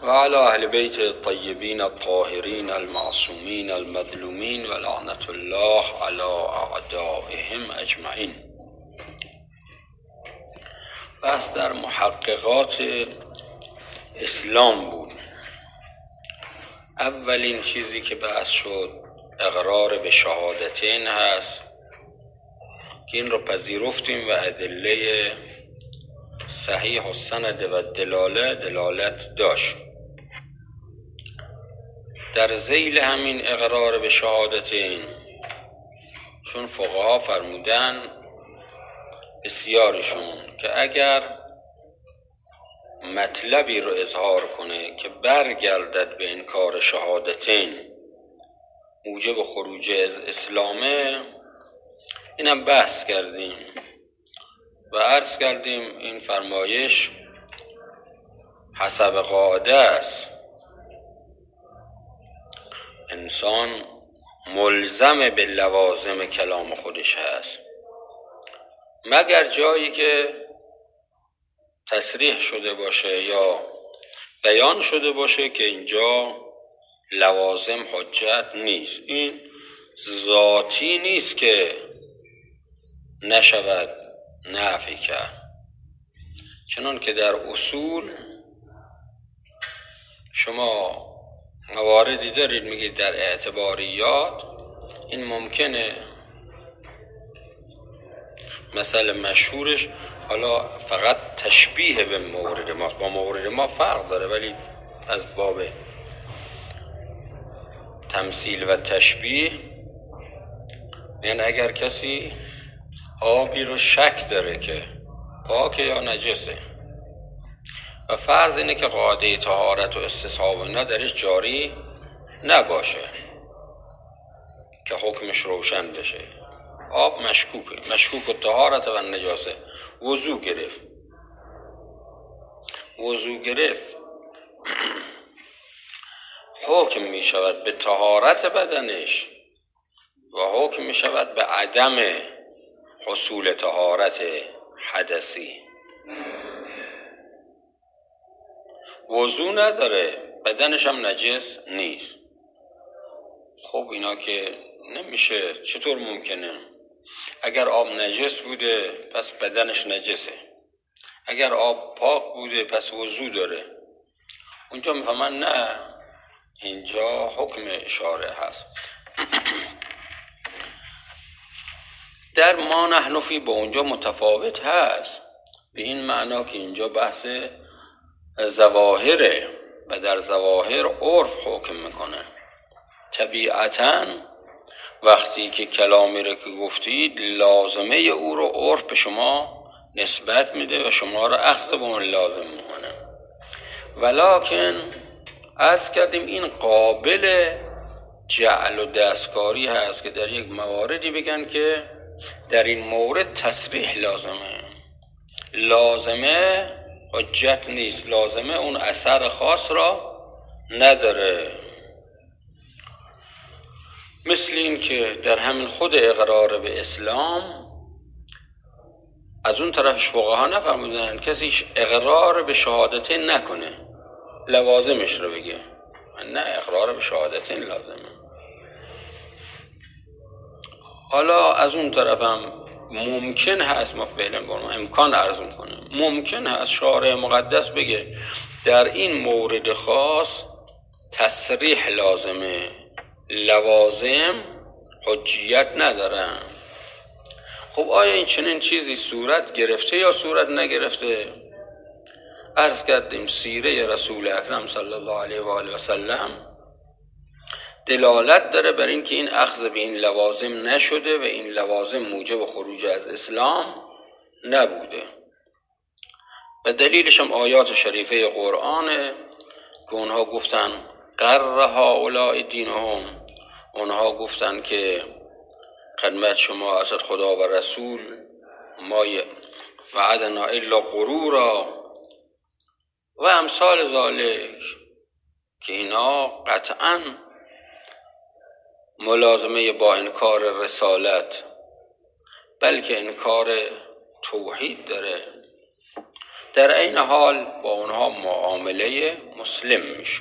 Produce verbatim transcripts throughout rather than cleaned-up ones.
وعلى أهل بيت الطيبين الطاهرين المعصومين المظلومين ولعنة الله على أعدائهم أجمعين. بس در محققات اسلام بود. اولین چیزی که بحث شد اقرار به شهادتین هست که این رو پذیرفتیم و ادله صحیح و سند و دلاله دلالت داشت. در ذیل همین اقرار به شهادتین چون فقها فرمودن بسیارشون که اگر مطلبی رو اظهار کنه که برگردد به انکار شهادتین موجب خروج از اسلامه، اینم بحث کردیم و عرض کردیم این فرمایش حسب قاعده است. انسان ملزم به لوازم کلام خودش هست مگر جایی که تصریح شده باشه یا بیان شده باشه که اینجا لوازم حجت نیست. این ذاتی نیست که نشود نفی کرد، چنان که در اصول شما مواردی دارید میگید در اعتباریات این ممکنه، مثل مشهورش حالا فقط تشبیه به مورد ما با مورد ما فرق داره، ولی از باب تمثیل و تشبیه، یعنی اگر کسی آبی رو شک داره که پاکه یا نجسه و فرض اینه که قاعده طهارت و استصحاب اینا درش جاری نباشه که حکمش روشن بشه، آب مشکوکه، مشکوک و طهارت و نجاسه، وضو گرفت وضو گرفت حکم می شود به طهارت بدنش و حکم می شود به عدم حصول طهارت حدثی. وضو نداره، بدنش هم نجس نیست. خب اینا که نمیشه، چطور ممکنه؟ اگر آب نجس بوده پس بدنش نجسه، اگر آب پاک بوده پس وضو داره. اونجا میفهمن نه، اینجا حکم اشاره هست. در ما نحن فی با اونجا متفاوت هست، به این معنا که اینجا بحث ظواهره و در ظواهر عرف حکم میکنه. طبیعتاً وقتی که کلامی رو که گفتید لازمه او رو عرف به شما نسبت میده و شما رو اخذ به اون لازم میکنه، ولکن عرض کردیم این قابل جعل و دستکاری هست که در یک مواردی بگن که در این مورد تصریح لازمه، لازمه حجت نیست، لازمه اون اثر خاص را نداره. مثل این که در همین خود اقرار به اسلام از اون طرفش فقها نفرمودن کسیش اقرار به شهادتین نکنه لوازمش رو بگه، نه، اقرار به شهادتین لازمه. حالا از اون طرفم ممکن هست، ما فعلا با ما امکان عرض میکنیم، ممکن هست شارع مقدس بگه در این مورد خاص تصریح لازمه، لوازم حجیت ندارن. خب آیا این چنین چیزی صورت گرفته یا صورت نگرفته؟ عرض کردیم سیره رسول اکرم صلی الله علیه و آله و سلم دلالت داره بر این که این اخذ به این لوازم نشده و این لوازم موجب خروج از اسلام نبوده و دلیلش هم آیات شریفه قرآنه که اونها گفتن قرر هؤلاء دینهم، اونها گفتن که خدمت شما اسد خدا و رسول ما وعدنا الا غرورا و امثال ذالک، که اینا قطعاً ملازمه با انکار رسالت بلکه انکار توحید داره. در این حال با اونها معامله مسلم میشه.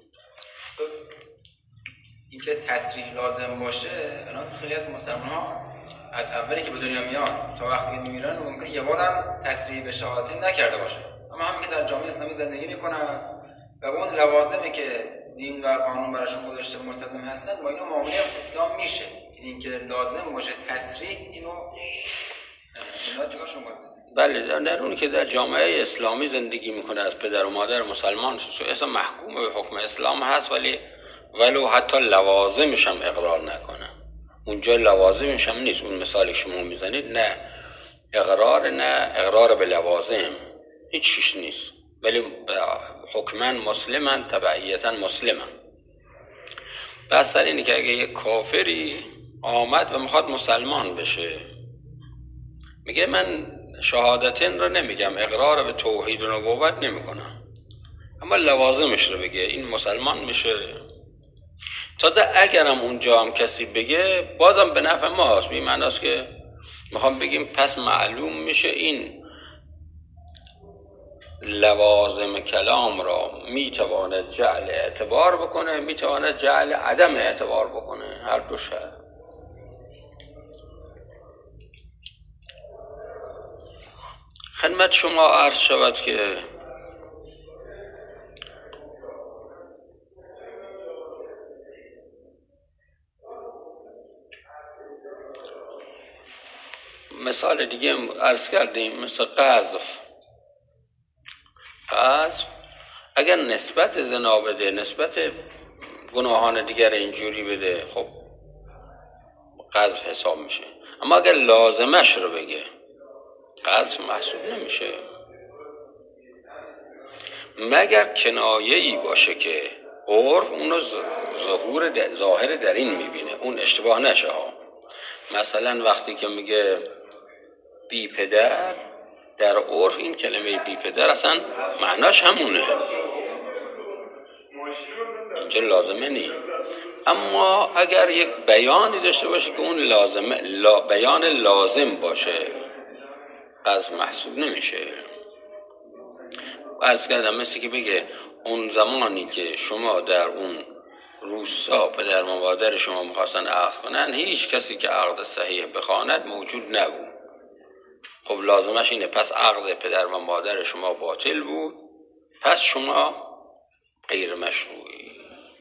این که تصریح لازم باشه، الان خیلی از مسلمان‌ها از اولی که به دنیا میان تا وقتی که میمیرن ممکنه یه بارم تصریح به شهادت نکرده باشه، اما همین که در جامعه اسلامی زندگی میکنن و اون لوازمی که دین و قانون براشون گذاشته ملتزم هستن با اینو معامله اسلام میشه. این که لازم باشه تصریح اینو اینا چیکار شما؟ بله، در اون که در جامعه اسلامی زندگی میکنه از پدر و مادر مسلمان اصلا محکوم به حکم اسلام هست، ولی ولو حتی لوازمش هم اقرار نکنه. اونجا لوازمش هم نیست. اون مثالی شما میزنید نه اقرار نه اقرار به لوازم، هیچ چیز نیست، ولی حکما مسلمن، تبعیتا مسلمن. بس در اینه که اگه یک کافری آمد و میخواد مسلمان بشه، میگه من شهادتین رو نمیگم، اقرار به توحید و نبوت نمیکنم، اما لوازمش رو بگه، این مسلمان میشه. تازه اگرم اونجا هم کسی بگه بازم به نفع ماست. بی معناست که میخوام بگیم پس معلوم میشه این لوازم کلام را میتواند جعل اعتبار بکنه، میتواند جعل عدم اعتبار بکنه، هر دو شد. خدمت شما عرض شود که مثال دیگه عرض کردیم، مثل قذف. قذف اگر نسبت زنا بده، نسبت گناهان دیگر اینجوری بده، خب قذف حساب میشه. اما اگر لازمش رو بگه قذف محسوب نمیشه، مگر کنایه‌ای باشه که عرف اونو ظهور ظاهر در این میبینه، اون اشتباه نشه ها. مثلا وقتی که میگه بی پدر، در عرف این کلمه بی پدر اصلا معناش همونه، اینجا لازمه نی. اما اگر یک بیانی داشته باشه که اون لازمه لا بیان لازم باشه، از محسوب نمیشه. عرض کردم مثل که بگه اون زمانی که شما در اون روستا پدر و مادر شما میخواستن عقد کنن، هیچ کسی که عقد صحیح بخواند موجود نبود. خب لازمش اینه، پس عقد پدر و مادر شما باطل بود، پس شما غیر مشروعی.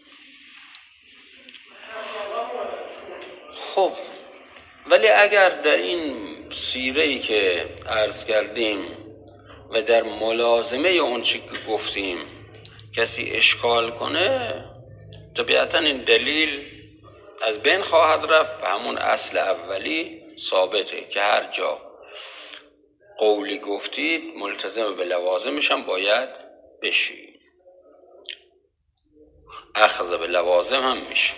خب ولی اگر در این سیره‌ای که عرض کردیم و در ملازمه اون چی که گفتیم کسی اشکال کنه، طبیعتا این دلیل از بین خواهد رفت و همون اصل اولی ثابته که هر جا قولی گفتید ملتزم به لوازمش هم باید بشی، اخذ به لوازم هم میشه.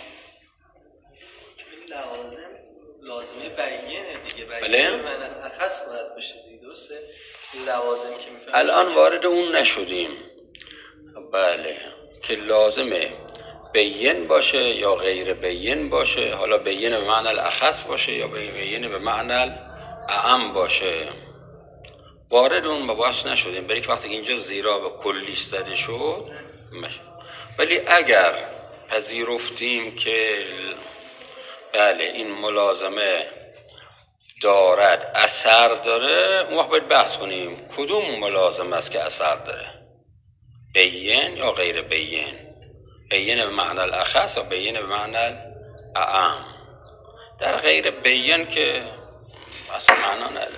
لوازم لازمه بیانه دیگه، بله؟ بیانه معنی اخص باید بشه دیگه، درسته؟ لوازمی که میفهمیم الان وارد اون نشدیم. بله، که لازمه بیان باشه یا غیر بیان باشه، حالا بیان به معنی الاخص باشه یا بیان به معنی الاعم باشه، وارد اون مباحث نشدیم. برای وقتی که اینجا زیرا به کلی زده شد مشه. ولی اگر پذیرفتیم که بله این ملازمه دارد، اثر داره، اون وقت باید بحث کنیم کدوم ملازمه است که اثر داره، بیان یا غیر بیان، بیان به معنی الاخص یا بیان به معنی الاعم. در غیر بیان که اصلا معنا نداره.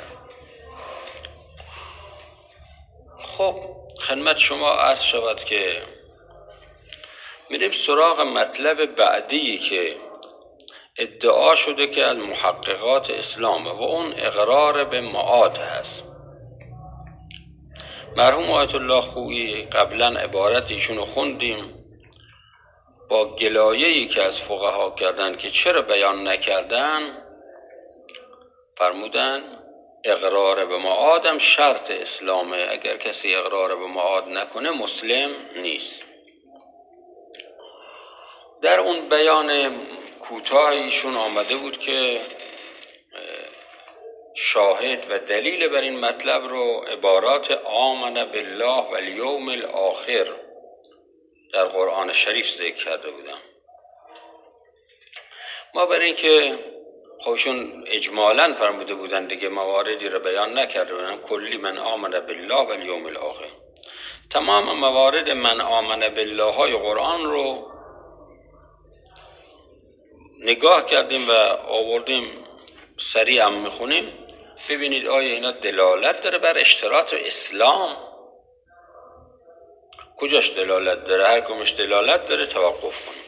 خب خدمت شما عرض شود که میریم سراغ مطلب بعدی که ادعا شده که از محققات اسلام و اون اقرار به معاد هست. مرحوم آیت الله خویی قبلا عبارت ایشونو خوندیم، با گلایه‌ای که از فقها کردن که چرا بیان نکردن، فرمودن اقرار به معادم شرط اسلامه، اگر کسی اقرار به معاد نکنه مسلم نیست. در اون بیان کوتاه ایشون آمده بود که شاهد و دلیل بر این مطلب رو عبارات آمن بالله و الیوم الاخر در قرآن شریف ذکر کرده بودم. ما برای اینکه خودشون اجمالاً فرموده بودن دیگه مواردی رو بیان نکرده بودن، کلی من آمن بالله و الیوم الاخر، تمام موارد من آمن بالله های قرآن رو نگاه کردیم و آوردیم، سریع هم میخونیم ببینید آیا اینا دلالت داره بر اشتراط اسلام، کجاش دلالت داره، هر کمش دلالت داره توقف کنیم.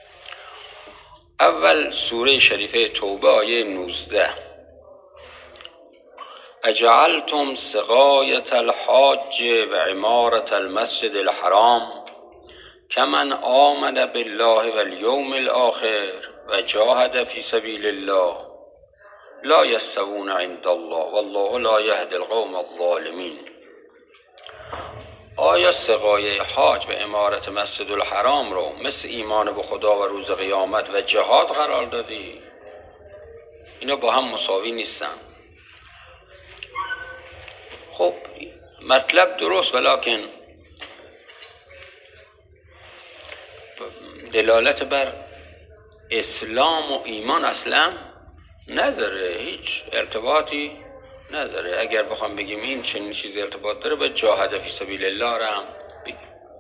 اول سوره شریفه توبه آیه نوزده، اجعلتم سقایة الحاج و عمارة المسجد الحرام کمن آمن بالله و الیوم الاخر و جاهد فی سبیل الله لا یستوون عند الله والله لا یهدی القوم الظالمین. آیا سقایه حاج و عمارت مسجد الحرام رو مثل ایمان به خدا و روز قیامت و جهاد قرار دادی؟ اینا با هم مساوی نیستن. خب مطلب درست، ولیکن دلالت بر اسلام و ایمان اصلا نداره، هیچ ارتباطی نداره. اگر بخوام بگیم این چنین چیزی ارتباط داره باید جاهد فی سبیل الله را هم بگیم.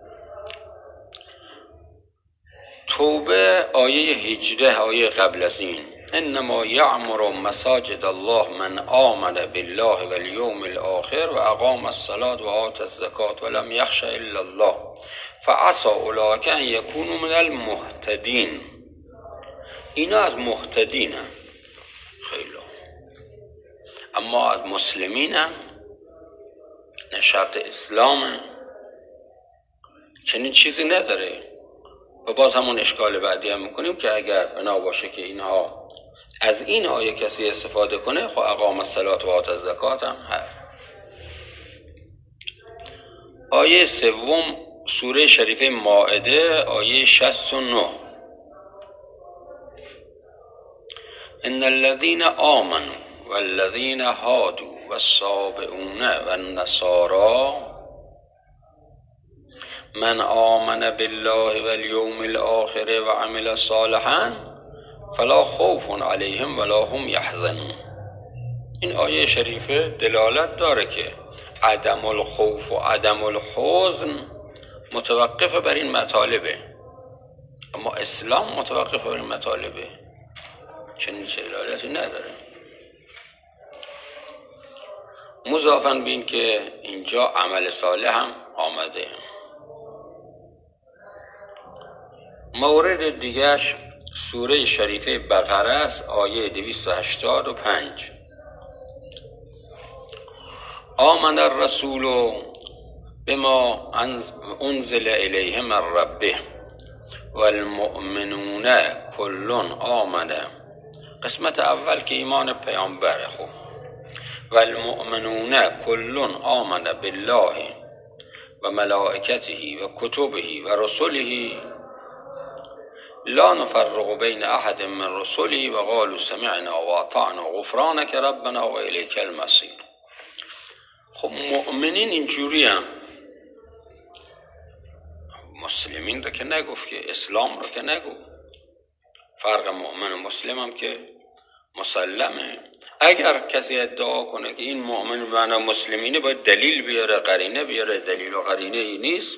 توبه آیه هجده، آیه قبل از این، انما یعمر مساجد الله من آمن بالله و الیوم الاخر و اقام الصلاة و آت الزکاة و لم یخش الا الله فعسى اولئک ان یکونوا من المهتدین. اینا از مهتدین هم. خیلی اما از مسلمین هم نه شرط اسلام چنین چیزی نداره. و باز همون اشکال بعدی هم میکنیم که اگر بنا باشه که اینها از این آیه کسی استفاده کنه، خب اقام الصلاة و آت الزکات هم هست. آیه سوم سوره شریفه مائده آیه شصت و نه، ان الذين آمنوا والذين هادوا والصابئون والنصارى من آمن بالله والیوم الاخر و عمل صالحا فلا خوف علیهم ولا هم یحزنون. این آیه شریفه دلالت داره که عدم الخوف و عدم الحزن متوقف بر این مطالبه، اما اسلام متوقف بر این مطالبه، چنین دلالتی نداره. مضافاً بین که اینجا عمل صالح هم آمده. مورد دیگرش سوره شریفه بقره است آیه دویست و هشتاد و پنج، آمن الرسول بما انزل الیه من ربه والمؤمنون کل آمن. قسمت اول که ایمان پیامبره، خوب، والمؤمنون کل آمن بالله و ملائکته و کتبه و رسله لا نفرق بین احد من رسله و قالوا سمعنا و اطعنا غفرانک ربنا و الیک المصیر. خب مؤمنین اینجوری هم، مسلمین رو که نگفت، که اسلام رو که نگفت. فرق مؤمن و مسلم هم که مسلمه. اگر کسی ادعا کنه که این مؤمن به معنی مسلمینه باید دلیل بیاره، قرینه بیاره، دلیل و قرینه ای نیست.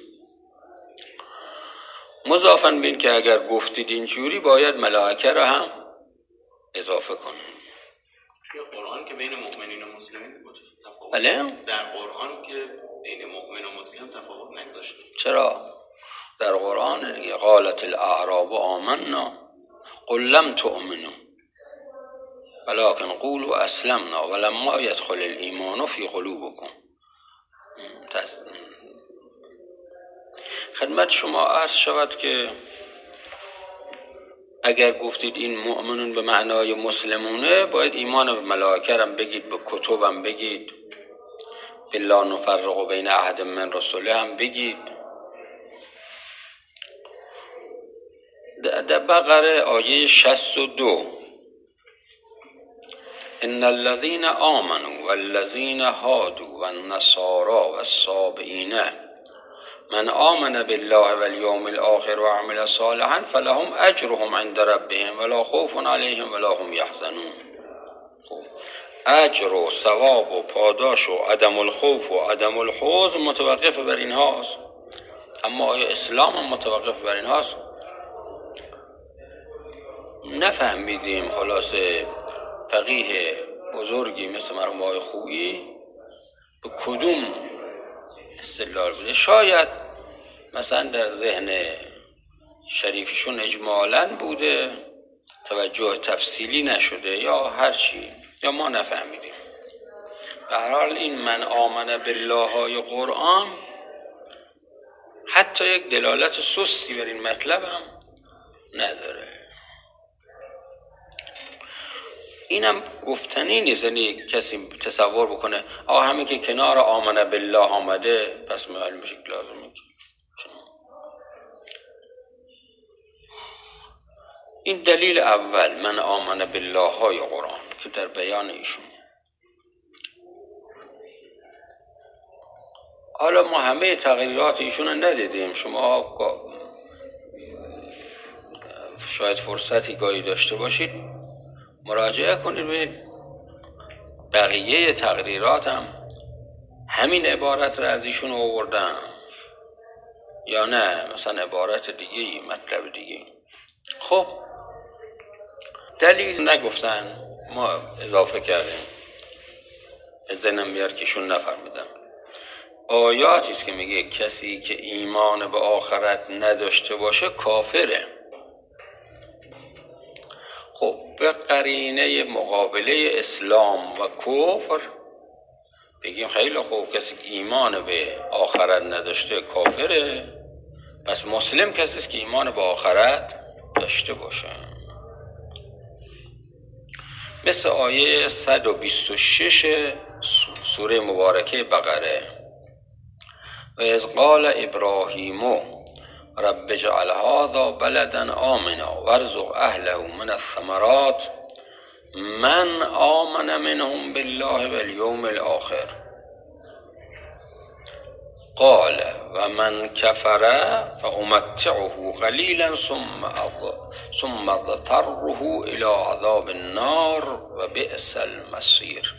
مضافاً بین که اگر گفتید اینجوری باید ملائکه را هم اضافه کنه. توی قرآن که بین مؤمنین و مسلمین تفاوت، بله؟ در قرآن که بین مؤمن و مسلم تفاوت نگذاشته. چرا؟ در قرآن دیگه قالت الاعراب آمنا قل لم تؤمنوا ولكن قولوا اسلمنا ولما يدخل الايمان في قلوبكم. خدمت شما عرض شود که اگر گفتید این مؤمنون به معنای مسلمونه باید ایمان به ملائکه هم بگید، به کتبم بگید، بالله نفرق بین احد من رسله هم بگید. در بقره آیه شصت و دو، ان الذين آمنوا والذين هادوا والنصارى والصابئین من آمن بالله والیوم الآخر وعمل صالحا فلهم اجرهم عند ربهم ولا خوف علیهم ولا هم یحزنون. خب اجر و ثواب و پاداش و عدم الخوف و عدم الحزن متوقف بر این هاست. اما آیا اسلام هم متوقف بر این هاست؟ نفهمیدیم. خلاصه فقیه بزرگی مثل مرحوم آقای خویی به کدوم استدلال بوده؟ شاید مثلا در ذهن شریفشون اجمالاً بوده، توجه تفصیلی نشده یا هر چی، یا ما نفهمیدیم. به هر حال این من آمن بالله های قرآن حتی یک دلالت سستی بر این مطلب هم نداره. اینم گفتنی نیست، یعنی کسی تصور بکنه آه همه که کنار آمن بالله آمده پس معلوم بشه که لازمه. این دلیل اول من آمن بالله های قرآن که در بیان ایشون. حالا ما همه تغییرات ایشون رو ندیدیم، شما شاید فرصتی گاهی داشته باشید مراجعه کنید به بقیه تقریرات هم همین عبارت رو از ایشون آوردن یا نه مثلا عبارت دیگه، مطلب دیگه. خب دلیل نگفتن، ما اضافه کردیم، ذهنم بیار که ایشون نفرمیدن. آیاتی است که میگه کسی که ایمان به آخرت نداشته باشه کافره. خب به قرینه مقابله اسلام و کفر بگیم خیلی خوب، کسی که ایمان به آخرت نداشته کافره، پس مسلم کسی است که ایمان به آخرت داشته باشه. مثل آیه صد و بیست و شش سوره مبارکه بقره: و اذ قال ابراهیم رب اجعل هذا بلدا آمنا وارزق اهله من الثمرات من آمن منهم بالله والیوم الاخر قال و من کفر فامتعه قلیلا ثم اضطره الى عذاب النار و بئس المصیر.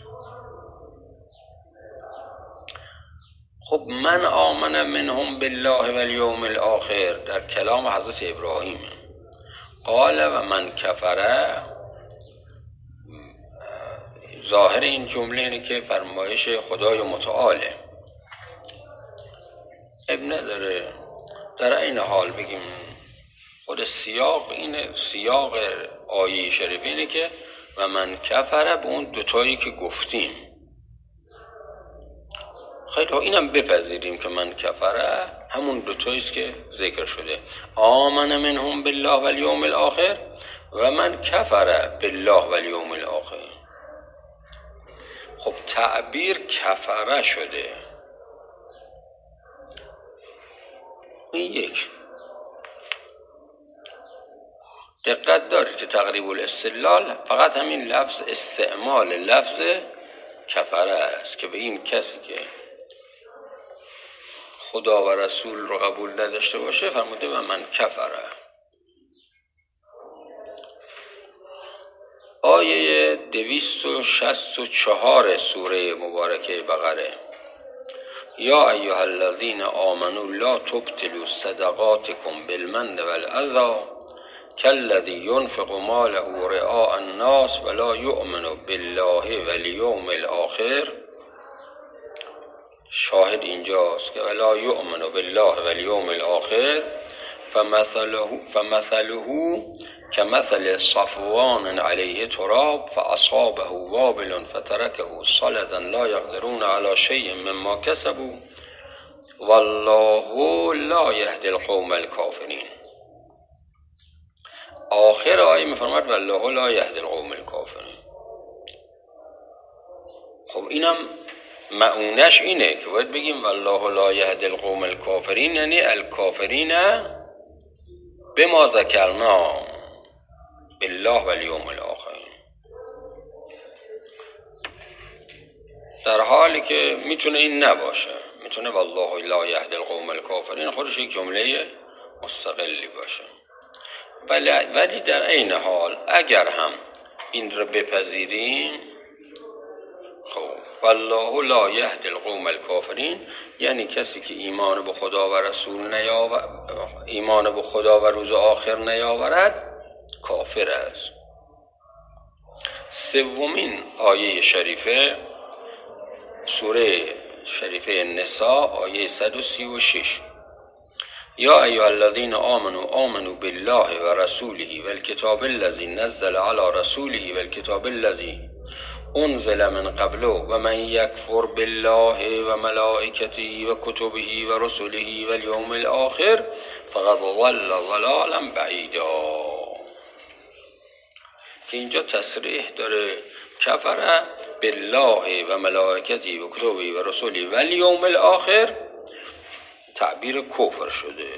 خب من آمن منهم بالله والیوم الاخر در کلام حضرت ابراهیم. قال و من کفر، ظاهر این جمله اینه که فرمایش خدای متعاله، اب نداره. در این حال بگیم خود سیاق اینه، سیاق آیه شریف اینه که و من کفر به اون دوتایی که گفتیم. خیلی ها اینم بپذیریم که من کفره همون دوتاییست که ذکر شده، آمن منهم بالله والیوم الاخر و من کفر بالله والیوم الاخر. خب تعبیر کفره شده، این یک. دقت دارید که تقریب الاستدلال فقط همین لفظ، استعمال لفظ کفره است که به این کسی که خدا و رسول رو قبول نداشته باشه فرموده و من کفره. آیه دویست و شصت و چهار سوره مبارکه بقره: یا ایها الذین آمنوا لا تبطلوا صدقاتکم بالمن والأذى كالذي ينفق ماله رئاء الناس ولا يؤمن بالله والیوم الاخر. شاهد اینجاست که ولا یؤمن بالله والیوم الاخر فمثله فمثله كمثل صفوان عليه تراب فاصابه وابل فتركه صلدا لا يقدرون على شيء مما كسبوا والله لا يهدي القوم الكافرين. آخر آیه میفرماید والله لا یهدی القوم الکافرین. خب اینم معنیش اینه که باید بگیم والله لا یهدی القوم الکافرین، یعنی الکافرین بما ذکرنا بالله والیوم الاخر. در حالی که میتونه این نباشه، میتونه والله لا یهدی القوم الکافرین خودش یک جمله مستقلی باشه. ولی ولی در عین حال اگر هم این رو بپذیریم، خب والله لا یهدی القوم الکافرین یعنی کسی که ایمان به خدا و رسول نیاورد، ایمان به خدا و روز آخر نیاورد کافر است. سومین آیه شریفه سوره شریفه نساء آیه صد و سی و شش: یا ایها الذین آمنوا آمنوا بالله و رسوله و الکتاب الذی نزل علی رسوله و الکتاب الذی انزل من قبل و من یکفر بالله و ملائکته و کتبه و رسله و الیوم الاخر فقد ضل ضلالا بعیدا. که اینجا تصریح داره کفر بالله و ملائکته و کتبه و رسله و الیوم الاخر تعبیر کفر شده.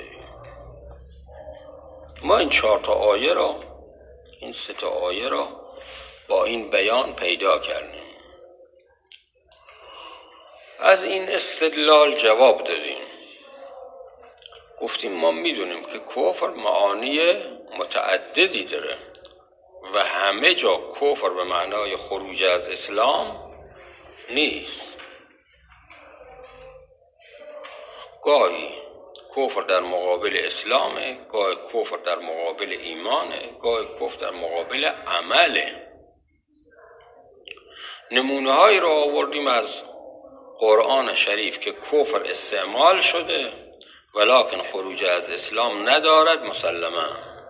ما این چهار تا آیه را، این سه تا آیه را با این بیان پیدا کردیم. از این استدلال جواب دادیم، گفتیم ما میدونیم که کفر معانی متعددی داره و همه جا کفر به معنای خروج از اسلام نیست. گاهی کفر در مقابل اسلامه، گاهی کفر در مقابل ایمانه، گاهی کفر در مقابل عمله. نمونه هایی را آوردیم از قرآن شریف که کفر استعمال شده ولکن خروج از اسلام ندارد مسلما.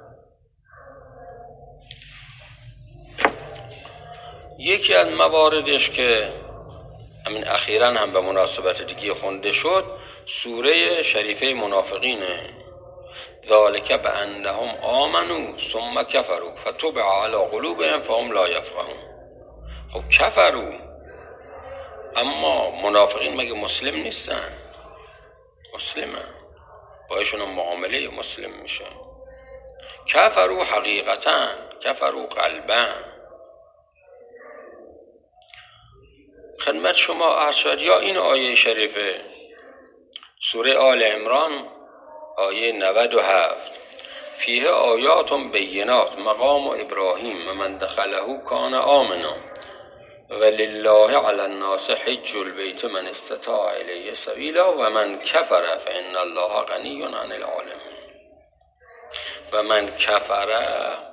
یکی از مواردش که همین اخیراً هم به مناسبت دیگه خونده شد سوره شریفه منافقینه: ذالک بانهم آمنوا ثم کفروا فتبع علی قلوبهم فهم لا یفقهون. خب کفروا، اما منافقین مگه مسلم نیستن؟ مسلمن، بایشون معامله مسلم میشه. کفروا حقیقتاً، کفروا قلباً. خدمت شما عرض شد یا این آیه شریفه سوره آل عمران آیه نود و هفت: فیه آیات بینات مقام ابراهیم و من دخله کان آمنا ولله علی الناس حج البیت من استطاع الیه سبیلا و من کفر فان الله غنی عن العالمین. و من کفر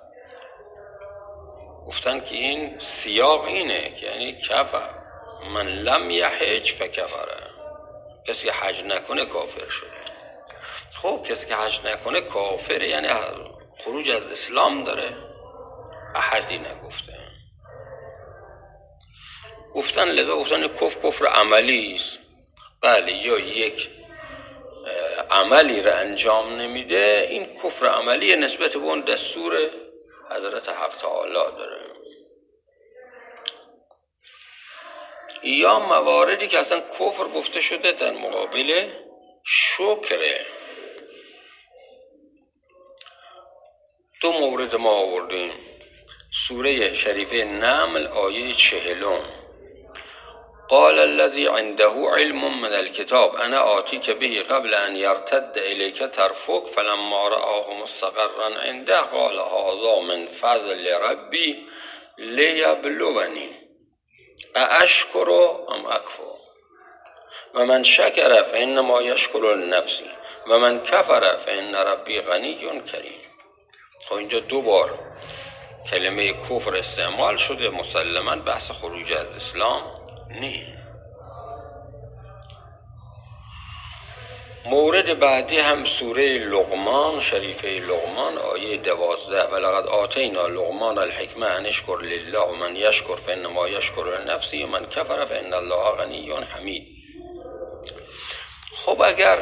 گفتن که این سیاق اینه که یعنی کفر من لم یحج فکفره، کسی که حج نکنه کافر شده. خب کسی که حج نکنه کافره یعنی خروج از اسلام داره؟ احدی نگفته. گفتن لذا گفتن کفر کفر عملی است. بله، یا یک عملی را انجام نمیده، این کفر عملی نسبت به اون دستور حضرت حق تعالی داره. یا مواردی که اصلا کفر گفته شده در مقابل شکره. دو مورد ما آوردیم: سوره شریفه نمل آیه چهلم: قال الذي عنده علم من الكتاب انا آتيك به قبل ان يرتد اليك طرفك فلما رآه مستقرا عنده قال هذا من فضل ربي ليبلوني أأشكر ام اکفر و من شکر فانما یشکر لنفسه و من کفر فان ربی غنی کریم. خب اینجا دو بار کلمه کفر استعمال شده، مسلماً بحث خروج از اسلام نه. مورد بعدی هم سوره لقمان شریفه لقمان آیه دوازده: ولقد آتینا لقمان الحکمه ان اشکر لله و من یشکر فانما یشکر لنفسه و من کفر فان الله غنی حمید. خب اگر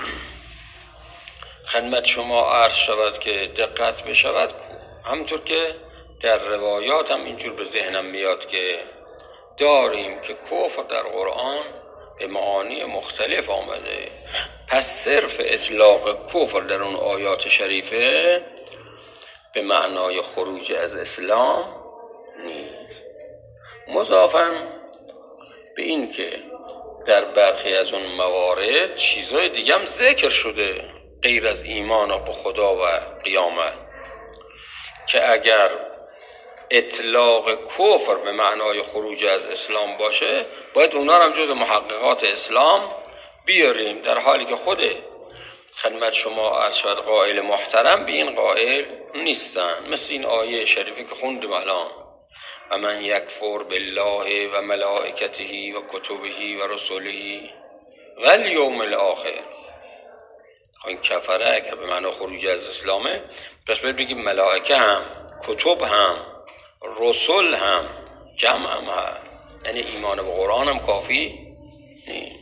خدمت شما عرض شود که دقت بشود، همونطور که در روایات هم اینجور به ذهنم میاد که داریم که کفر در قرآن به معانی مختلف آمده، پس صرف اطلاق کفر در اون آیات شریفه به معنای خروج از اسلام نیست. مضافاً به این که در برخی از اون موارد چیزای دیگه هم ذکر شده غیر از ایمان به خدا و قیامت، که اگر اطلاق کفر به معنای خروج از اسلام باشه باید اونا هم جز محققات اسلام بیاریم، در حالی که خود خدمت شما عرض شد قائل محترم به این قائل نیستن. مثل این آیه شریفی که خوندیم الان، و من یکفر بالله و ملائکته و کتبه و رسله و الیوم الاخر. این کفره اگر به معنی خروج از اسلامه، پس باید بگیم ملائکه هم، کتب هم، رسول هم، جمع هم هم، یعنی ایمان به قرآن هم کافی نیست.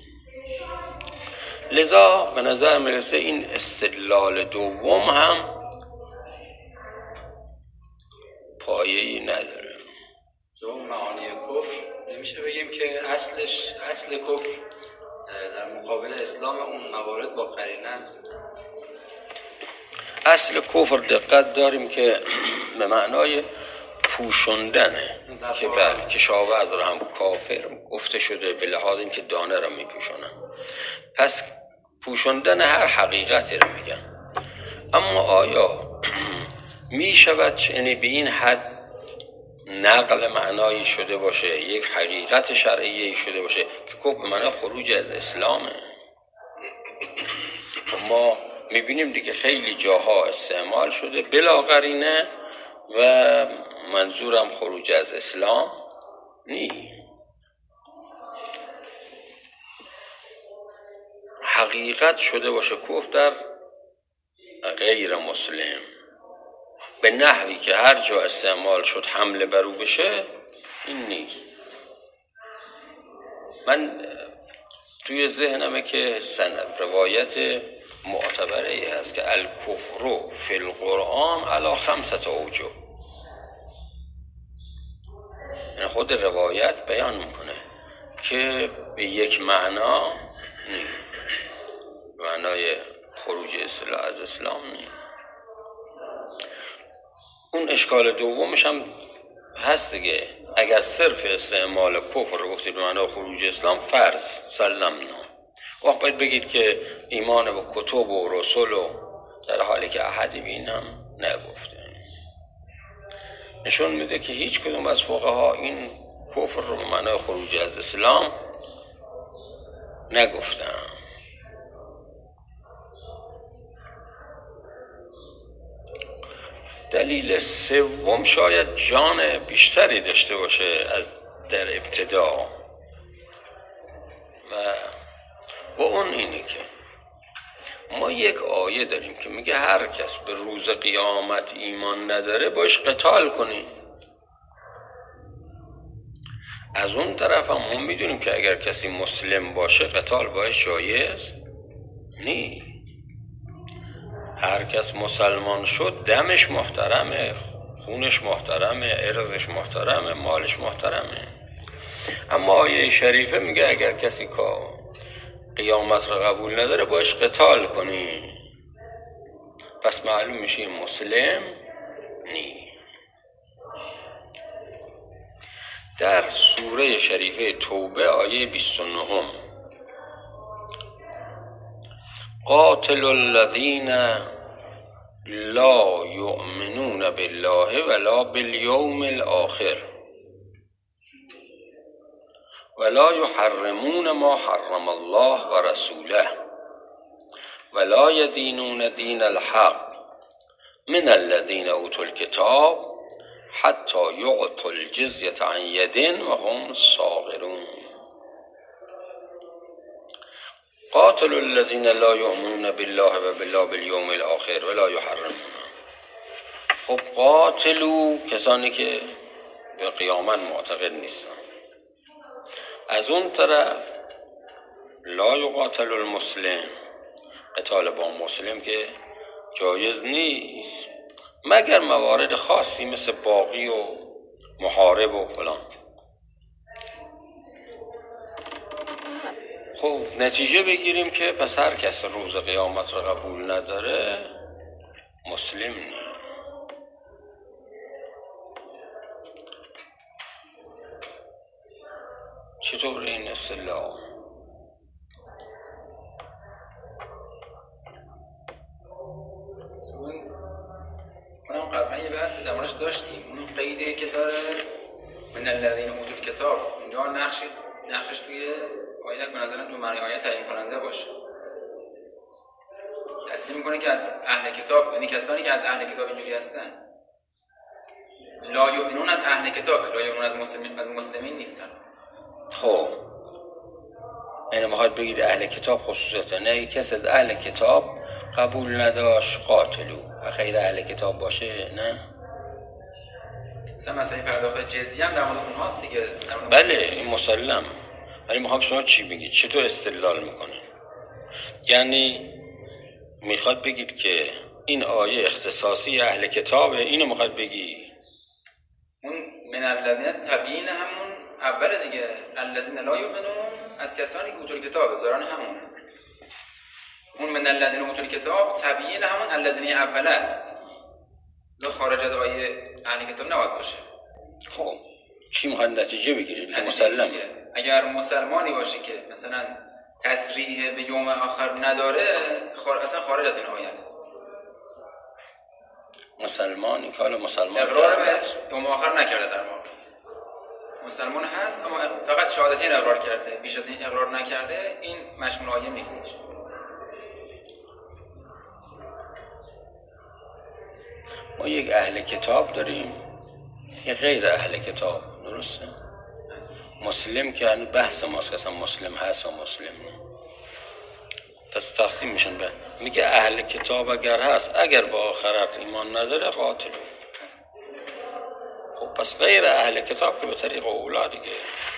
لذا به نظر میرسه این استدلال دوم هم پایه‌ای نداره. دوم معانی کفر نمیشه بگیم که اصلش اصل کفر در مقابل اسلام اون موارد با قرینه است. اصل کفر دقت داریم که به معنای پوشوندنه، که بله کشاورز را هم کافر گفته شده به لحاظ این که دانه را میپوشونن، پس پوشوندن هر حقیقتی را میگن. اما آیا میشود یعنی به این حد نقل معنایی شده باشه، یک حقیقت شرعی شده باشه که کفر به معنای خروج از اسلامه؟ ما میبینیم دیگه خیلی جاها استعمال شده بلا قرینه و منظورم خروج از اسلام نی. حقیقت شده باشه کفر در غیر مسلم به نحوی که هر جا استعمال شد حمله بر او بشه، این نیست. من توی ذهنمه که سند روایت معتبره ای هست که الکفر فی القرآن علی خمسة اوجه، یعنی خود روایت بیان میکنه که به یک معنا نیست، معنای خروج اصلاح از اسلام نیست. اون اشکال دومش هم هست دیگه، اگر صرف استعمال کفر رو گفتید به معنای خروج اسلام فرض سلمنا، وقت باید بگید که ایمان به کتب و رسول و در حالی که احدی به این هم نگفته. نشون میده که هیچ کدوم از فقها این کفر رو به معنای خروج از اسلام نگفتن. دلیل سوم شاید جان بیشتری داشته باشه از در ابتدا و و اون اینه که ما یک آیه داریم که میگه هر کس به روز قیامت ایمان نداره باش قتال کنیم. از اون طرف هم ما میدونیم که اگر کسی مسلم باشه قتال باش جایز نی. هر کس مسلمان شد دمش محترمه، خونش محترمه، ارزش محترمه، مالش محترمه. اما آیه شریفه میگه اگر کسی که قیامت را قبول نداره باش قتال کنی، پس معلوم میشه مسلم نی. در سوره شریفه توبه آیه بیست و نه، قاتل الذین لا یؤمنون بالله ولا بالیوم الاخر ولا یحرمون ما حرم الله و رسوله ولا یدینون دین الحق من الذین اوتوا الکتاب حتی یعطوا الجزیة عن ید و هم صاغرون. قاتل الذین لا یؤمنون بالله و بالله بالیوم الاخر ولا یحرمون. خب قاتلو کسانی که به قیامت معتقد نیستن. از اون طرف لا یقاتل المسلم، قتال با مسلم که جایز نیست مگر موارد خاصی مثل باغی و محارب و فلان. خب نتیجه بگیریم که پس هر کس روز قیامت را قبول نداره مسلم نیست. چطور این اصطلاح؟ اونم قبلا یه بحث در موردش داشتیم، اون قیدی که داره من الذین اوتوا الکتاب، اینجا نقش نقشش توی آیه به نظرم تو معنی آیه تعیین کننده باشه. تصمیم میکنه که از اهل کتاب، یعنی کسانی که از اهل کتاب اینجوری هستن، لا یؤمنون از اهل کتاب، لا یؤمنون از مسلمین، از مسلمین نیستن. خب این میخواد بگید اهل کتاب خصوصیت نه کسی از اهل کتاب قبول نداشت قاتلو، غیر اهل کتاب باشه نه. مثلا مسئله پرداخت جزیه هم در مورد اونهاست دیگه. بله این مسلم، ولی میخوام شما چی بگید؟ چطور استدلال میکنه؟ یعنی میخواد بگید که این آیه اختصاصی اهل کتابه، اینو میخواد بگی؟ اون من الذین تبیین همون اول دیگه، الذین لا یؤمنون از کسانی که اوتوا الکتاب، زاران همون. اون من الذین اوتوا الکتاب تبیین همون الذین اول است، ذا خارج از آیه اهل کتاب نباید باشه. خب چی میخواد نتیجه بگیرید که مسلم؟ اگر مسلمانی باشه که مثلا تصریح به یوم آخر نداره، خار... اصلا خارج از این آیه است. مسلمانی که حالا مسلمان اقرار به یوم آخر نکرده، در واقع مسلمان هست اما فقط شهادتین اقرار کرده، بیش از این اقرار نکرده، این مشمول آیه نیستش. ما یک اهل کتاب داریم، یک غیر اهل کتاب، درسته؟ مسلم که هنوز بحث ماست که اصلا مسلم هست و مسلم نه، دست تقسیم میشن به میگه اهل کتاب اگر هست، اگر با آخرت ایمان نداره قاتلو. خب پس غیر اهل کتاب که به طریق اولا دیگه،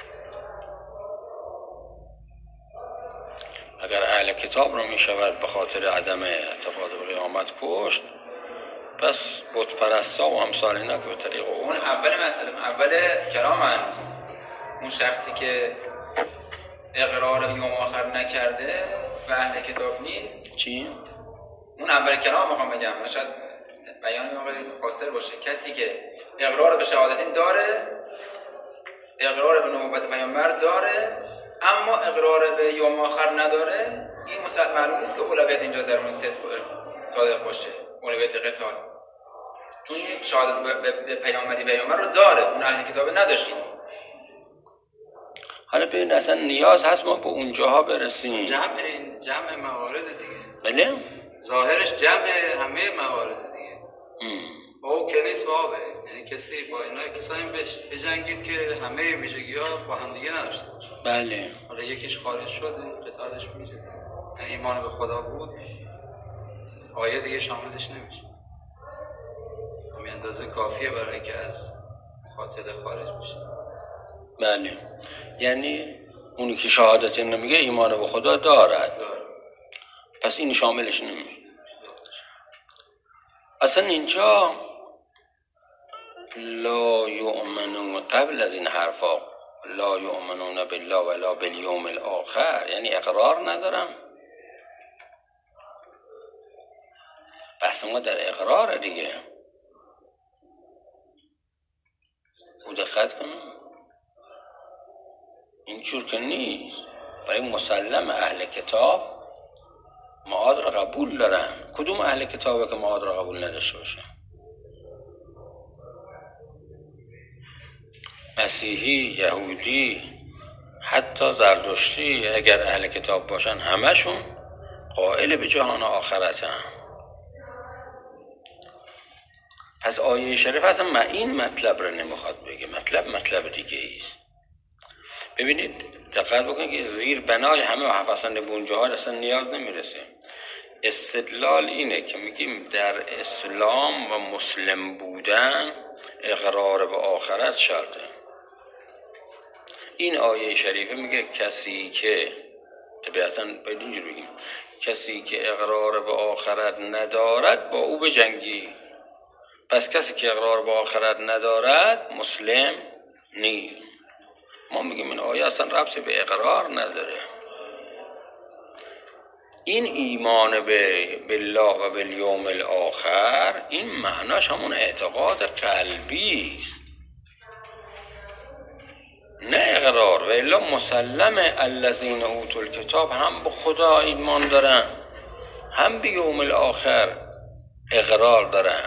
اگر اهل کتاب رو میشود به خاطر عدم اعتقاد به قیامت کشت، پس بت پرستا و امثال اینا که به طریق اولا. اون اول مسئله، اول کلام هنوز اون شخصی که اقرار به یوم آخر نکرده و اهل کتاب نیست. چی؟ اون اول کلام میخوام بگم، شاید بیان موقع قاصر باشه. کسی که اقرار به شهادتین داره، اقرار به نبوت پیامبر داره، اما اقرار به یوم آخر نداره، این مسلم معلوم نیست که اولویت اینجا در اون صدق صادق باشه، اولویت قتال. چون این شهادت به پیامبری پیامبر رو داره، اون اهل کتاب نداشتیم. حالا ببین اصلا نیاز هست ما به اونجاها برسیم. جمع این جمع موارد دیگه. بله؟ ظاهرش جمع همه موارد دیگه. او کنیس وابه، یعنی کسی با اینا کسایی بجنگید که همه ویژگی‌ها با هم دیگه نداشته باشه. بله. حالا یکیش خارج شد، قتالش میشه. یعنی ایمان به خدا بود، آیه دیگه شاملش نمیشه. همین اندازه کافیه برای که از قاتل خارج بشه. بله. یعنی اونی که شهادت نمیگه ایمان به خدا دارد، داره. پس این شاملش نمیشه. اصلا اینجا لا یؤمنون قبل از این حرفا لا یؤمنون بالله ولا بالیوم الاخر، یعنی اقرار ندارم. بحث ما در اقرار دیگه. خود دقت کنم اینجور که نیست. برای مسلم اهل کتاب معاد را قبول دارن. کدوم اهل کتابه که معاد را قبول نداشته باشن؟ مسیحی، یهودی، حتی زردشتی اگر اهل کتاب باشن همشون قائل به جهان آخرت هم. پس آیه شریف اصلا این مطلب رو نمیخواد بگه، مطلب مطلب دیگه ایست. ببینید دقت بکنید که زیر بنای همه و حفظن به اونجاها اصلا نیاز نمیرسه. استدلال اینه که میگیم در اسلام و مسلم بودن اقرار به آخرت شرطه. این آیه شریفه میگه کسی که طبیعتاً باید اینجور بگیم کسی که اقرار به آخرت ندارد با او بجنگی. پس کسی که اقرار به آخرت ندارد مسلم نیست. ما میگیم این آیه اصلا ربطی به اقرار نداره. این ایمان به بالله و بالیوم الاخر این معناش همون اعتقاد قلبی است، نه اقرار. و الا مسلم الذین اوتوا الکتاب هم به خدا ایمان دارن هم به یوم الاخر اقرار دارن.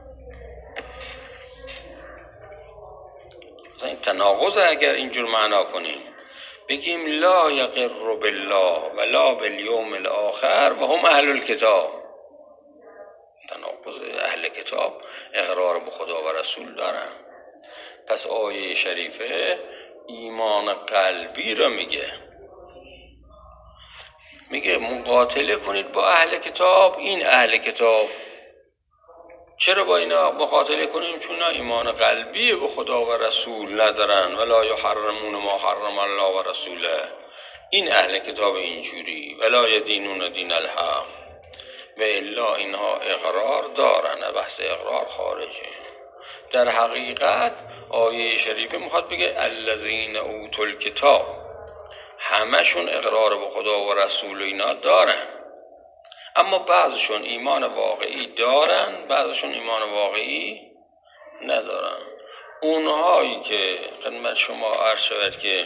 این تناقض اگر اینجور معنا کنیم بگیم لا یقر بالله ولا بالیوم الاخر و هم اهل الکتاب. تناقض. اهل کتاب اقرار به خدا و رسول دارن. پس آیه شریفه ایمان قلبی را میگه. میگه مقاتله کنید با اهل کتاب. این اهل کتاب چرا با اینا مقاتله کنیم؟ چون اینا ایمان قلبی به خدا و رسول ندارن. ولا یحرمون ما حرم الله و رسوله. این اهل کتاب اینجوری. ولا یدینون دین الحق. و الا اینها اقرار دارن. بحث اقرار خارجه. در حقیقت آیه شریفه میخواد بگه الذین اوتوا الکتاب همشون اقرار به خدا و رسول اینا دارن، اما بعضشون ایمان واقعی دارن، بعضشون ایمان واقعی ندارن. اونهایی که خدمت شما عرض شود که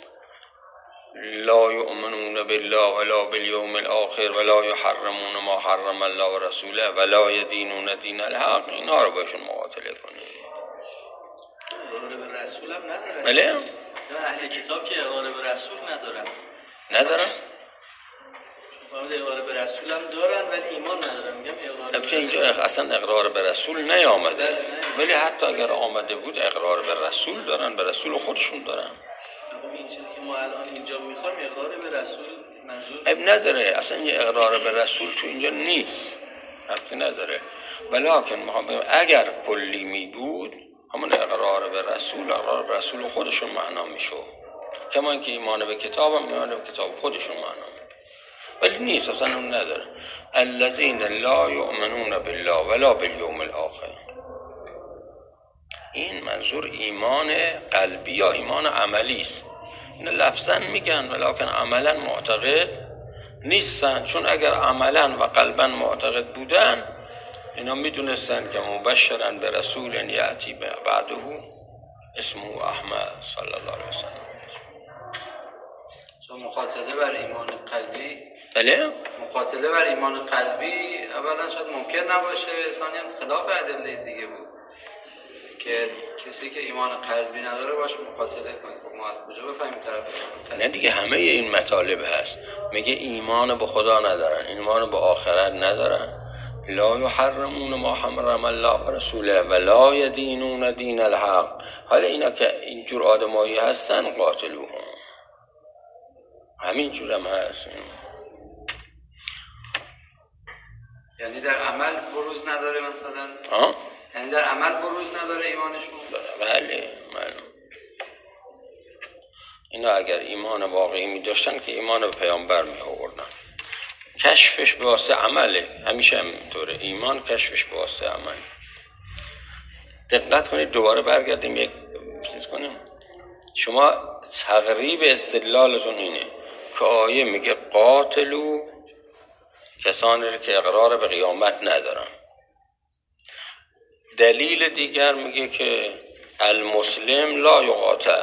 لا یؤمنون بالله ولا بالیوم الاخر ولا یحرمون ما حرم الله و رسوله ولا یدینون دین الحق، اینا رو باشون مقاتله کنید. اقرار به رسول هم ندارن. بله؟ اهل کتاب که اقرار به رسول ندارن. ندارن؟ فهمید اقرار به رسول هم دارن ولی ایمان ندارن. میگم اقرار به اینجا اصلا اقرار به رسول نیامده، ولی حتی اگر آمده بود اقرار به رسول دارن، به رسول خودشون دارن. خب این چیزی که ما الان اینجا میخوایم اقرار به رسول منظور اب نداره. اصلا یه اقرار به رسول تو اینجا نیست، ربطی نداره. ولیکن میخوام بگم اگر کلی می بود همون اقرار به رسول اقرار به رسول خودشون معنا میشو، کما اینکه ایمان به کتاب هم ایمان به کتاب خودشون معنا، ولی نیست، اصلا اون نداره. الذین لا یؤمنون بالله ولا بالیوم الاخر. این منظور ایمان قلبی یا ایمان عملی است. این لفظا میگن ولکن عملا معتقد نیستن، چون اگر عملا و قلبا معتقد بودن اینا میدونستن که مبشرا به رسول یأتی بعده اسمه احمد صلی الله علیه وسلم. چون مخاطبه بر ایمان قلبی بله؟ مخاطبه بر ایمان قلبی اولا شاید ممکن نباشه، ثانیاً خلاف ادله دیگه بود که کسی که ایمان قلبی نداره باش مقاتله کنه. خب ما از کجا بفهمیم طرف؟ نه دیگه همه این مطالب هست. میگه ایمان به خدا ندارن، ایمان به آخرت ندارن. لا یحرمون ما حرم الله و رسوله ولا یدینون دین الحق. حالا اینا که اینجور آدمایی هستن قاتلوهم. همین جور هم هست. یعنی در عمل بروز نداره مثلا؟ ها؟ یعنی در عمل بروز نداره ایمانشون؟ بله معلوم. اینا اگر ایمان واقعی می داشتن که ایمان به پیامبر می آوردن. کشفش به واسه عمله، همیشه همینطوره. ایمان کشفش به واسه عمل. دقت کنید، دوباره برگردیم یک چیز کنیم. شما تقریب استدلالتون اینه که آیه میگه قاتلو کسانی که اقرار به قیامت ندارن. دلیل دیگر میگه که المسلم لا یقاتل.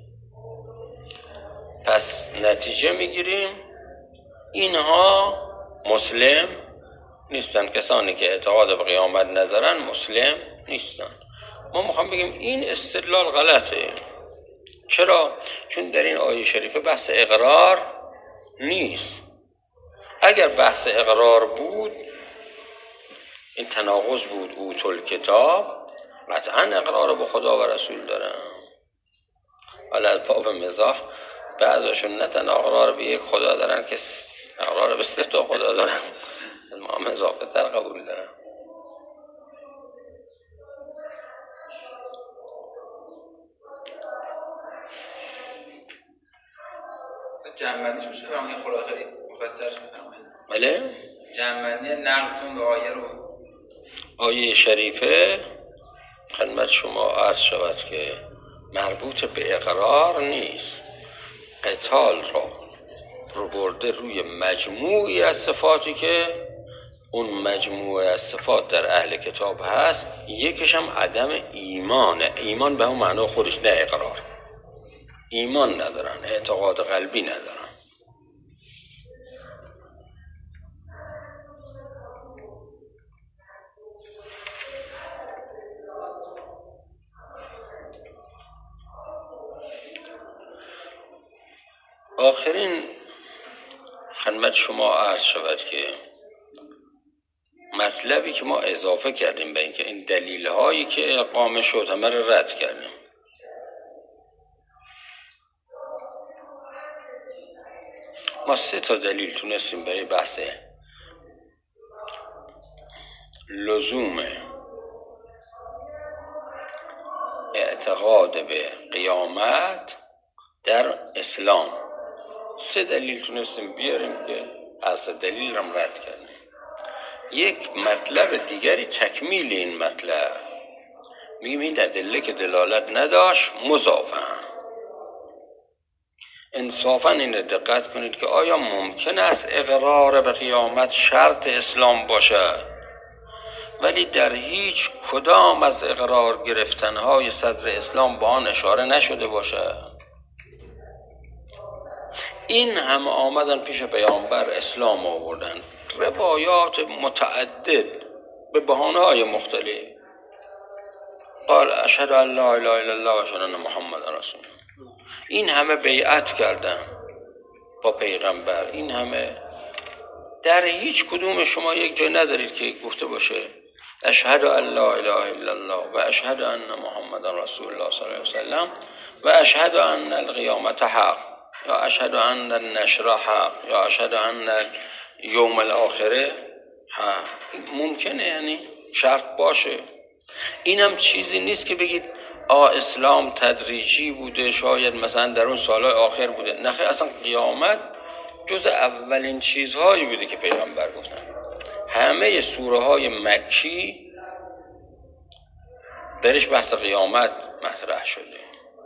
پس نتیجه میگیریم اینها مسلم نیستن. کسانی که اعتقاد به قیامت ندارن مسلم نیستن. ما میخوام بگیم این استدلال غلطه. چرا؟ چون در این آیه شریفه بحث اقرار نیست. اگر بحث اقرار بود این تناقض بود. اوتوا الکتاب قطعا اقرار به خدا و رسول دارن. حالا از باب مزاح بعضاشون نه تن اقرار به یک خدا دارن که اقرار به سه تا خدا دارن. ما هم اضافه تر قبول دارن. جمع‌بندیش میشه برام یه خورده خیلی مختصر بفرمایید. بله؟ جمع‌بندی نقلتون به آیه رو. آیه شریفه خدمت شما عرض شود که مربوط به اقرار نیست. قتال را رو برده روی مجموعی از صفاتی که اون مجموعه از صفات در اهل کتاب هست. یکیش هم عدم ایمانه. ایمان به اون معنی خودش، نه اقرار. ایمان ندارن، اعتقاد قلبی ندارن. آخرین خدمت شما عرض شود که مطلبی که ما اضافه کردیم به اینکه این دلیل هایی که اقامه شد همه رو رد کردیم. ما سه تا دلیل تونستیم برای بحث لزوم اعتقاد به قیامت در اسلام سه دلیل تونستیم بیاریم که از دلیل رو رد کردیم. یک مطلب دیگری تکمیل این مطلب، میگیم این ادله که دلالت نداشت مضافن. انصافا این دقت کنید که آیا ممکن است اقرار به قیامت شرط اسلام باشد ولی در هیچ کدام از اقرار گرفتنهای صدر اسلام با آن اشاره نشده باشد؟ این هم آمدن پیش پیامبر اسلام آوردن، روایات متعدد به بهانه‌های مختلف، قال اشهد ان لا اله الا الله و اشهد ان محمد رسول الله. این همه بیعت کردن با پیغمبر، این همه، در هیچ کدوم شما یک جای ندارید که گفته باشه اشهد ان لا اله الا الله و اشهد ان محمد رسول الله صلی الله علیه و سلم و اشهد ان القیامت حق یا اشهد ان النشر حق یا اشهد ان یوم الاخره حق. ممکنه یعنی شرط باشه؟ اینم چیزی نیست که بگید آه اسلام تدریجی بوده، شاید مثلا در اون سالهای آخر بوده. نخیر، اصلا قیامت جز اولین چیزهایی بوده که پیغمبر گفتن. همه سوره های مکی درش بحث قیامت مطرح شده،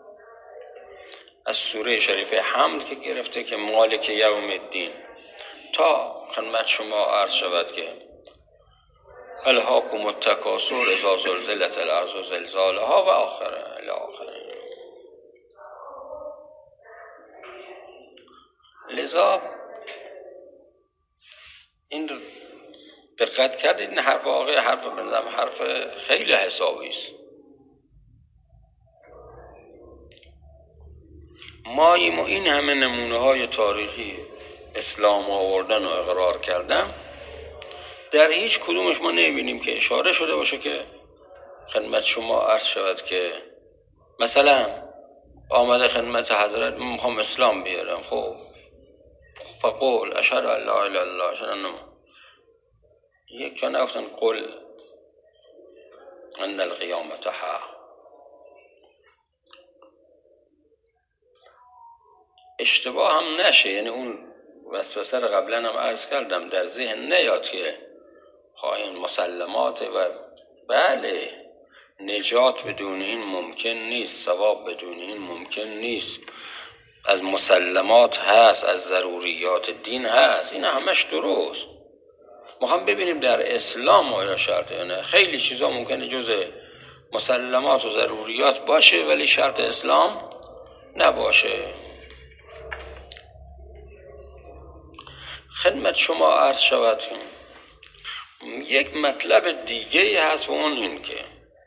از سوره شریفه حمد که گرفته که مالک یوم الدین تا خدمت شما عرض شود که الهاکم التکاثر اذا زلزلت الارض زلزالها و آخره الی آخره. لذا این دقت کردید، این هر واقع حرف بندم حرف خیلی حسابی است. ما این همه نمونه های تاریخی اسلام آوردن و اقرار کردن، در هیچ کدومش ما نمیبینیم که اشاره شده باشه که خدمت شما عرض شود که مثلا آمده خدمت حضرت من میخوام اسلام بیارم، خب فقول اشهد ان لا اله الا الله اشهد ان، یک جا نگفتن قل ان القیامت حق. اشتباه هم نشه، یعنی اون وسوسه رو قبلا هم عرض کردم در ذهن نیاد که این مسلمات و بله نجات بدون این ممکن نیست، ثواب بدون این ممکن نیست، از مسلمات هست، از ضروریات دین هست، این همش درست. ما هم ببینیم در اسلام آیا شرط یا نه. خیلی چیزا ممکنه جز مسلمات و ضروریات باشه ولی شرط اسلام نباشه. خدمت شما عرض شود یک مطلب دیگه هست و اون این که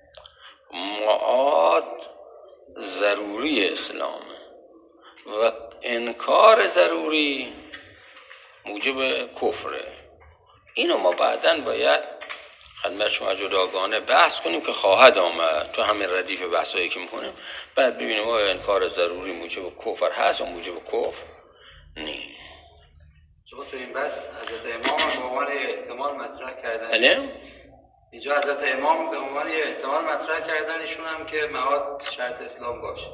معاد ضروری اسلامه و انکار ضروری موجب کفره. اینو ما بعداً باید خدمت شما جداگانه بحث کنیم که خواهد آمد تو همین ردیف بحثایی که میکنیم، بعد ببینیم آیا انکار ضروری موجب کفر هست و موجب کفر نیست. شما تو این بحث حضرت امام به عنوان احتمال مطرح کردن. بله؟ اینجا حضرت امام به عنوان احتمال مطرح کردن ایشون هم که معاد شرط اسلام باشه.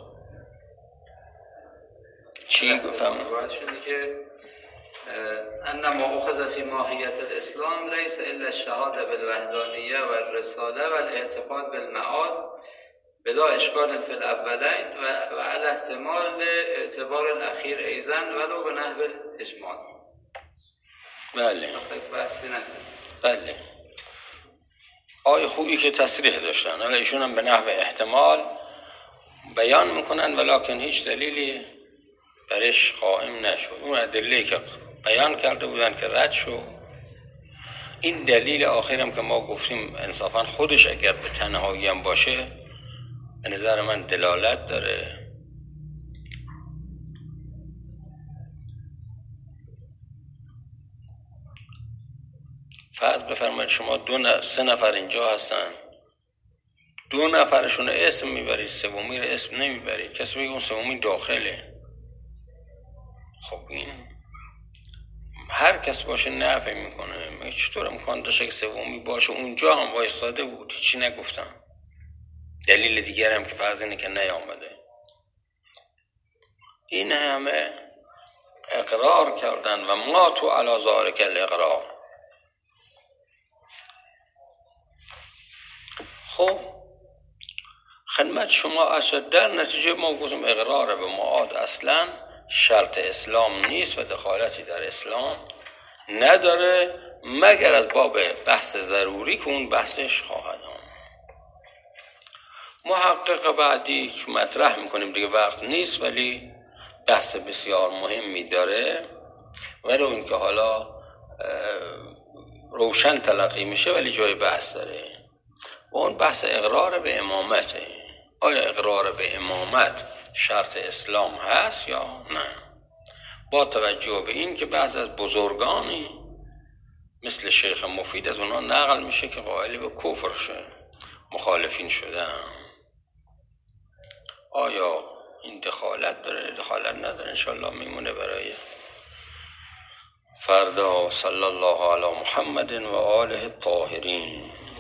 چی گفتم؟ باید شدی که انما اخذ فی ماهیت الاسلام لیس الا الشهاده بالوحدانیه و الرساله و الاعتقاد بالمعاد بلا اشکال فی الاولین و علی احتمال اعتبار الاخیر ایزن ولو به نحو اجمال. بله بحثی نکنه. بله آیه خوبی که تصریح داشتن، حالا ایشون هم به نحو احتمال بیان میکنن ولکن هیچ دلیلی برش قائم نشد. اون ادله که بیان کرده بودن که رد شد. این دلیل آخرم که ما گفتیم انصافا خودش اگر به تنهایی هم باشه به نظر من دلالت داره. فرض بفرمایید شما دو ن... سه نفر اینجا هستن، دو نفرشون اسم میبرید، سومی رو اسم نمیبرید، کسی بگه اون سومی داخله. خب این هر کس باشه نفع میکنه. مگه چطور امکان داشته که سومی باشه اونجا هم وایستاده بود هیچی نگفتم؟ دلیل دیگر هم که فرض اینه که نیامده. این همه اقرار کردن و ما تو علی ذالک الاقرار. خب خدمت شما اصلا در نتیجه ما گفتیم اقرار به معاد اصلا شرط اسلام نیست و دخالتی در اسلام نداره مگر از باب بحث ضروری که اون بحثش خواهد آمد. محقق بعدی که مطرح میکنیم دیگه وقت نیست ولی بحث بسیار مهمی داره، ولی اون که حالا روشن تلقی میشه ولی جای بحث داره. و اون بحث اقرار به امامته. آیا اقرار به امامت شرط اسلام هست یا نه؟ با توجه به این که بعض از بزرگانی مثل شیخ مفید از اونا نقل میشه که قائل به کفر شده، مخالفین شدن. آیا این دخالت داره دخالت نداره؟ انشالله میمونه برای فردا. صلی الله علی محمد و آله الطاهرین.